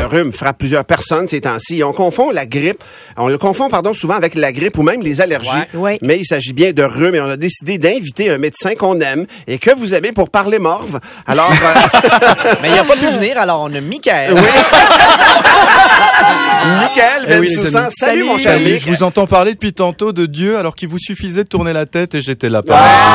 rhume frappe plusieurs personnes ces temps-ci. On le confond souvent avec la grippe ou même les allergies. Ouais. Mais il s'agit bien de rhume et on a décidé d'inviter un médecin qu'on aime et que vous aimez pour parler morve. Alors, mais il n'a pas pu venir, alors on a Michael. Oui. Michael Bensoussan, salut mon cher Mick. Je vous entends parler depuis tantôt de Dieu alors qu'il vous suffisait de tourner la tête et j'étais là.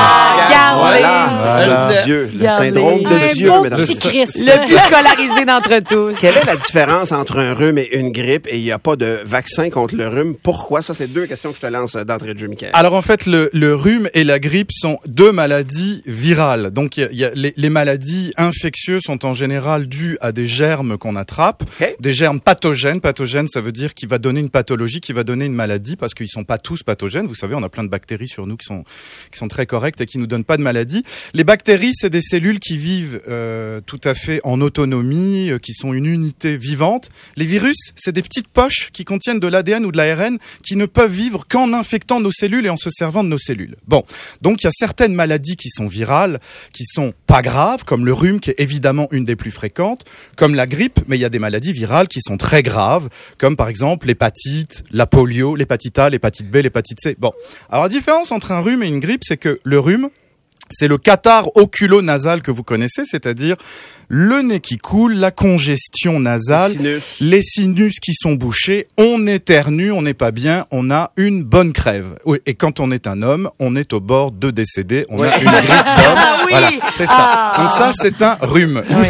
Voilà. Dieu, le syndrome de Dieu, mesdames et messieurs. Le plus scolarisé d'entre tous. Quelle est la différence entre un rhume et une grippe et il n'y a pas de vaccin contre le rhume? Pourquoi? Ça, c'est deux questions que je te lance d'entrée de jeu, Michael. Alors en fait, le rhume et la grippe sont deux maladies virales. Donc les maladies infectieuses sont en général dues à des germes qu'on attrape, des germes pathogènes. Pathogène, ça veut dire qu'il va donner une pathologie, qui va donner une maladie, parce qu'ils sont pas tous pathogènes. Vous savez, on a plein de bactéries sur nous qui sont très correctes et qui nous donnent pas de maladie. Les bactéries, c'est des cellules qui vivent tout à fait en autonomie, qui sont une unité vivante. Les virus, c'est des petites poches qui contiennent de l'ADN ou de l'ARN qui ne peuvent vivre qu'en infectant nos cellules et en se servant de nos cellules. Bon, donc il y a certaines maladies qui sont virales, qui sont pas graves, comme le rhume qui est évidemment une des plus fréquentes, comme la grippe, mais il y a des maladies virales qui sont très graves, comme par exemple l'hépatite, la polio, l'hépatite A, l'hépatite B, l'hépatite C. Bon, alors la différence entre un rhume et une grippe, c'est que le rhume, c'est le catarrhe oculo-nasal que vous connaissez, c'est-à-dire le nez qui coule, la congestion nasale, les sinus qui sont bouchés, on éternue, on n'est pas bien, on a une bonne crève. Oui, et quand on est un homme, on est au bord de décéder, on a une grippe d'homme. Oui. Voilà, c'est ça. Donc ça, c'est un rhume. Oui.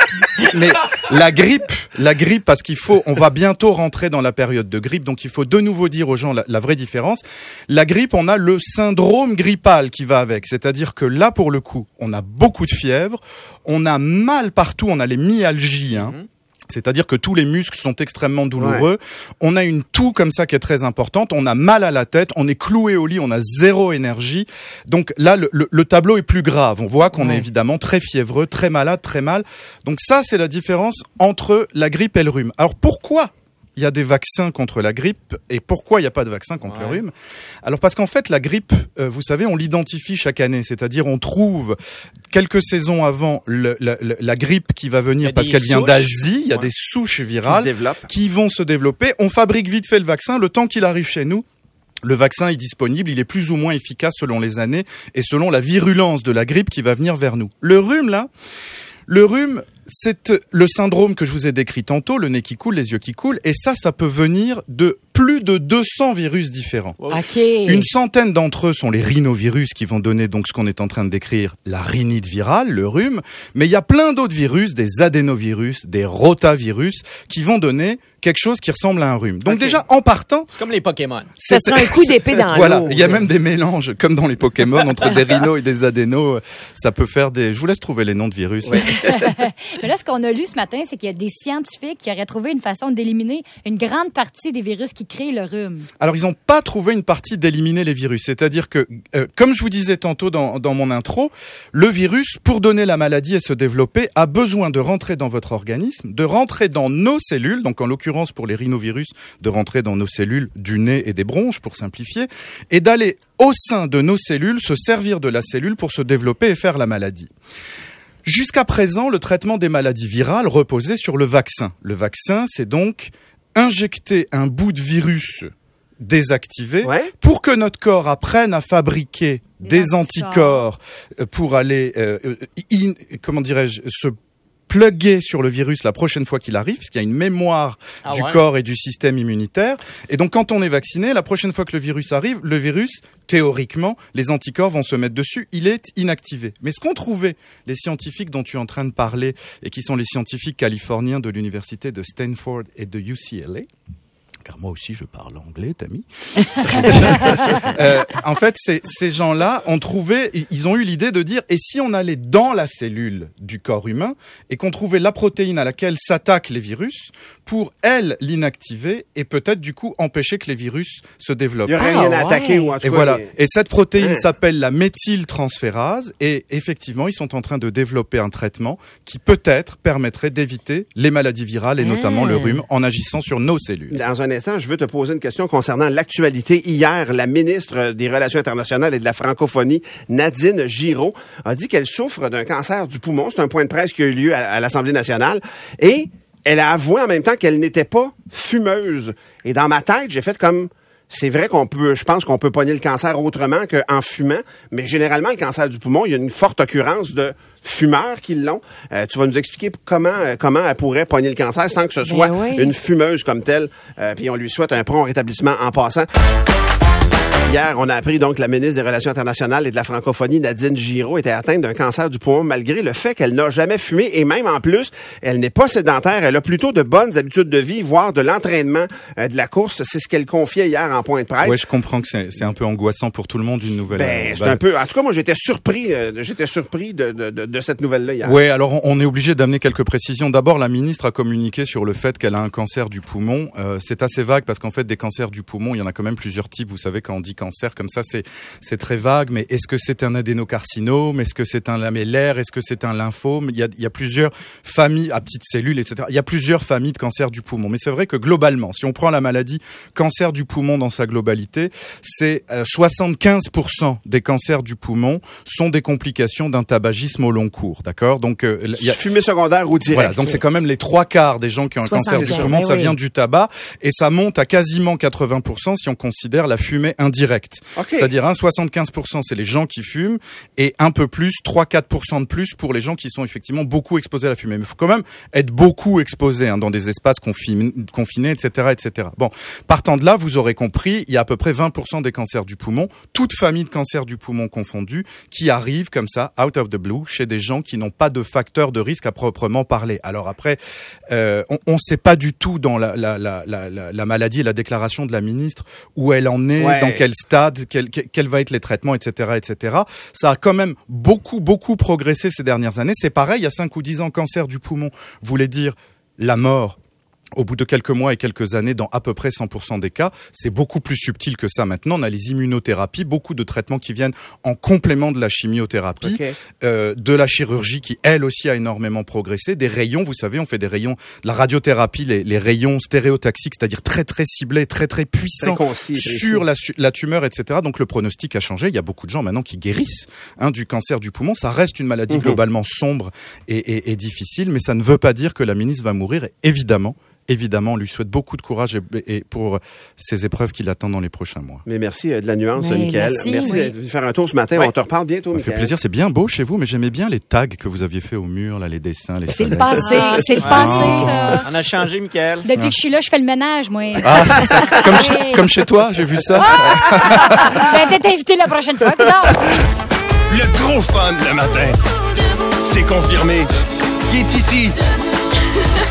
Mais la grippe, parce on va bientôt rentrer dans la période de grippe, donc il faut de nouveau dire aux gens la vraie différence. La grippe, on a le syndrome grippal qui va avec, c'est-à-dire que là, pour le coup, on a beaucoup de fièvre, on a mal partout, on a les myalgies, c'est-à-dire que tous les muscles sont extrêmement douloureux. Ouais. On a une toux comme ça qui est très importante. On a mal à la tête. On est cloué au lit. On a zéro énergie. Donc là, le tableau est plus grave. On voit qu'on est évidemment très fiévreux, très malade, très mal. Donc ça, c'est la différence entre la grippe et le rhume. Alors pourquoi il y a des vaccins contre la grippe et pourquoi il n'y a pas de vaccin contre le rhume? Alors parce qu'en fait, la grippe, vous savez, on l'identifie chaque année. C'est-à-dire, on trouve quelques saisons avant la grippe qui va venir parce qu'elle vient d'Asie. Il y a des souches virales qui vont se développer. On fabrique vite fait le vaccin. Le temps qu'il arrive chez nous, le vaccin est disponible. Il est plus ou moins efficace selon les années et selon la virulence de la grippe qui va venir vers nous. Le rhume, c'est le syndrome que je vous ai décrit tantôt, le nez qui coule, les yeux qui coulent, et ça peut venir de plus de 200 virus différents. Okay. Une centaine d'entre eux sont les rhinovirus qui vont donner donc ce qu'on est en train de décrire, la rhinite virale, le rhume, mais il y a plein d'autres virus, des adénovirus, des rotavirus, qui vont donner quelque chose qui ressemble à un rhume. Donc déjà, en partant... C'est comme les Pokémon. Ça sera un coup d'épée dans l'eau. Voilà, il y a même des mélanges, comme dans les Pokémon, entre des rhinos et des adénos. Ça peut faire des... Je vous laisse trouver les noms de virus. Oui. Mais là, ce qu'on a lu ce matin, c'est qu'il y a des scientifiques qui auraient trouvé une façon d'éliminer une grande partie des virus qui créent le rhume. Alors, ils n'ont pas trouvé une partie d'éliminer les virus. C'est-à-dire que, comme je vous disais tantôt dans mon intro, le virus, pour donner la maladie et se développer, a besoin de rentrer dans votre organisme, de rentrer dans nos cellules, donc en l'occurrence pour les rhinovirus, de rentrer dans nos cellules du nez et des bronches, pour simplifier, et d'aller au sein de nos cellules, se servir de la cellule pour se développer et faire la maladie. Jusqu'à présent, le traitement des maladies virales reposait sur le vaccin. Le vaccin, c'est donc injecter un bout de virus désactivé pour que notre corps apprenne à fabriquer des anticorps pour aller, se plugger sur le virus la prochaine fois qu'il arrive, puisqu'il y a une mémoire du corps et du système immunitaire. Et donc, quand on est vacciné, la prochaine fois que le virus arrive, le virus, théoriquement, les anticorps vont se mettre dessus, il est inactivé. Mais ce qu'ont trouvé les scientifiques dont tu es en train de parler, et qui sont les scientifiques californiens de l'université de Stanford et de UCLA, car moi aussi je parle anglais, Tammy. En fait, ces gens-là ont trouvé, ils ont eu l'idée de dire, et si on allait dans la cellule du corps humain et qu'on trouvait la protéine à laquelle s'attaquent les virus pour, elle, l'inactiver et peut-être du coup empêcher que les virus se développent. Il n'y aurait rien à attaquer ou en tout cas. Et voilà. Et cette protéine s'appelle la méthyltransférase et effectivement, ils sont en train de développer un traitement qui peut-être permettrait d'éviter les maladies virales et notamment le rhume en agissant sur nos cellules. Dans un instant, je veux te poser une question concernant l'actualité. Hier, la ministre des Relations internationales et de la francophonie, Nadine Giraud, a dit qu'elle souffre d'un cancer du poumon. C'est un point de presse qui a eu lieu à l'Assemblée nationale. Et elle a avoué en même temps qu'elle n'était pas fumeuse. Et dans ma tête, j'ai fait comme... C'est vrai je pense qu'on peut pogner le cancer autrement qu'en fumant, mais généralement, le cancer du poumon, il y a une forte occurrence de fumeurs qui l'ont. Tu vas nous expliquer comment elle pourrait pogner le cancer sans que ce soit une fumeuse comme telle. Puis on lui souhaite un prompt rétablissement en passant. Hier, on a appris donc que la ministre des Relations internationales et de la francophonie, Nadine Giraud, était atteinte d'un cancer du poumon malgré le fait qu'elle n'a jamais fumé et même en plus, elle n'est pas sédentaire. Elle a plutôt de bonnes habitudes de vie, voire de l'entraînement de la course. C'est ce qu'elle confiait hier en point de presse. Oui, je comprends que c'est un peu angoissant pour tout le monde, une nouvelle. C'est un peu. En tout cas, moi, j'étais surpris de cette nouvelle-là hier. Oui, alors on est obligé d'amener quelques précisions. D'abord, la ministre a communiqué sur le fait qu'elle a un cancer du poumon. C'est assez vague parce qu'en fait, des cancers du poumon, il y en a quand même plusieurs types. Vous savez, quand on dit cancer comme ça, c'est très vague. Mais est-ce que c'est un adénocarcinome? Est-ce que c'est un lamellaire? Est-ce que c'est un lymphome? Il y a plusieurs familles à petites cellules, etc. Il y a plusieurs familles de cancer du poumon. Mais c'est vrai que globalement, si on prend la maladie cancer du poumon dans sa globalité, c'est 75% des cancers du poumon sont des complications d'un tabagisme au long cours. D'accord? Donc, fumée secondaire ou direct. Voilà. Donc c'est quand même les 3/4 des gens qui ont un cancer du poumon, ça vient du tabac, et ça monte à quasiment 80% si on considère la fumée indirecte. Okay. C'est-à-dire 75% c'est les gens qui fument et un peu plus, 3-4% de plus pour les gens qui sont effectivement beaucoup exposés à la fumée. Mais il faut quand même être beaucoup exposé dans des espaces confinés, etc., etc. Bon, partant de là, vous aurez compris, il y a à peu près 20% des cancers du poumon, toute famille de cancers du poumon confondus, qui arrivent comme ça, out of the blue, chez des gens qui n'ont pas de facteur de risque à proprement parler. Alors après, on ne sait pas du tout dans la maladie et la déclaration de la ministre où elle en est, dans quel stade, quels vont être les traitements, etc., etc. Ça a quand même beaucoup progressé ces dernières années. C'est pareil, il y a 5 ou 10 ans, cancer du poumon voulait dire la mort. Au bout de quelques mois et quelques années, dans à peu près 100% des cas, c'est beaucoup plus subtil que ça maintenant. On a les immunothérapies, beaucoup de traitements qui viennent en complément de la chimiothérapie, de la chirurgie qui, elle aussi, a énormément progressé. Des rayons, vous savez, on fait des rayons, de la radiothérapie, les rayons stéréotaxiques, c'est-à-dire très ciblés, très puissants sur la tumeur, etc. Donc le pronostic a changé. Il y a beaucoup de gens maintenant qui guérissent du cancer du poumon. Ça reste une maladie globalement sombre et difficile, mais ça ne veut pas dire que la ministre va mourir. Et évidemment, on lui souhaite beaucoup de courage et pour ces épreuves qui l'attendent dans les prochains mois. Mais merci de la nuance, Mickaël. Merci de faire un tour ce matin. On te reparle bientôt, Mickaël. Ça fait plaisir. C'est bien beau chez vous, mais j'aimais bien les tags que vous aviez fait au mur, là, les dessins, les C'est le passé, ça. On a changé, Mickaël. Depuis que je suis là, je fais le ménage, moi. Ah, c'est ça. Comme chez toi, j'ai vu ça. T'es invité la prochaine fois. Le gros fun le matin. C'est confirmé. Il est ici.